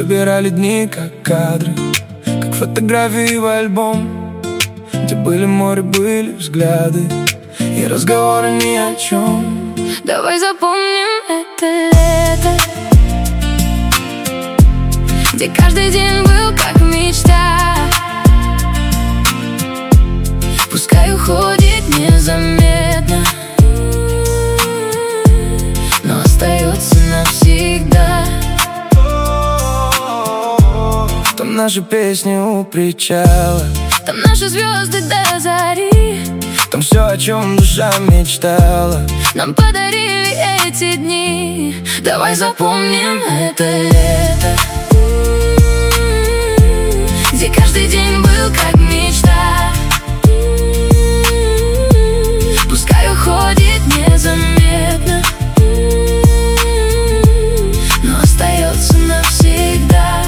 собирали дни как кадры, как фотографии в альбом, где были море, были взгляды и разговоры ни о чем. Давай запомним это лето, где каждый день был как мечта. Пускай уходит незаметно, но остается навсегда. Там наши песни у причала, там наши звезды до зари, там все, о чем душа мечтала, нам подарили эти дни. Давай запомним это лето, где каждый день был как мечта. Пускай уходит незаметно, но остается навсегда.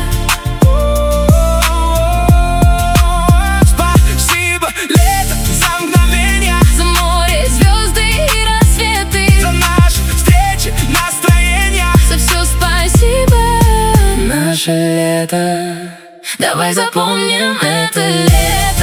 Спасибо, лето, за мгновения, За море, звезды и рассветы, за наши встречи, настроения, за все спасибо. наше лето. Давай запомним это лето.